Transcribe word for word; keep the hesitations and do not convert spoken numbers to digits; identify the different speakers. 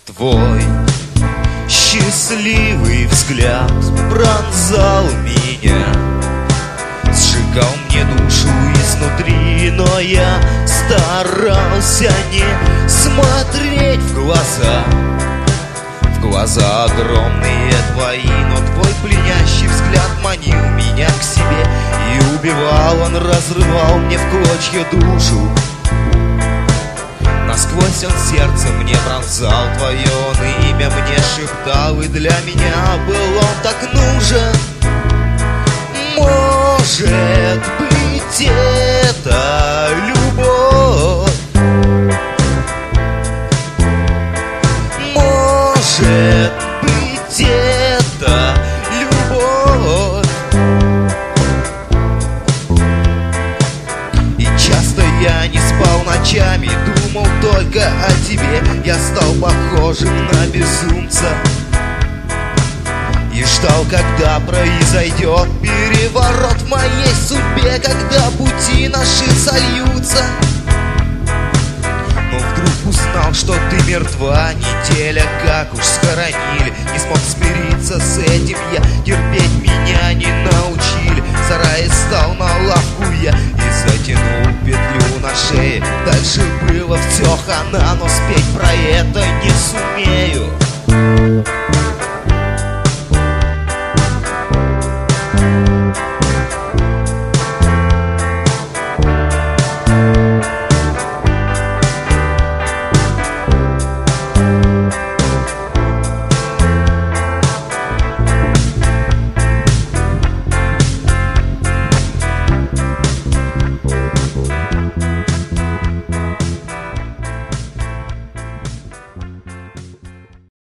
Speaker 1: Твой счастливый взгляд пронзал меня, сжигал мне душу изнутри, но я старался не смотреть в глаза, в глаза огромные твои. Но твой пленящий взгляд манил меня к себе и убивал, он разрывал мне в клочья душу. Насквозь он сердце мне пронзал, твое он имя мне шептал, и для меня был он так нужен. Может быть, это любовь, может быть, это любовь. И часто я не спал ночами, думал только о тебе. Я стал похожим на безумца и ждал, когда произойдет переворот в моей судьбе, когда пути наши сольются. Но вдруг узнал, что ты мертва, неделя как уж схоронили. Не смог смириться с этим я, терпеть меня не научили. В сарае стал на лавку я и затянул петлю на шее. Дальше было все хана, но спеть про это не сумею.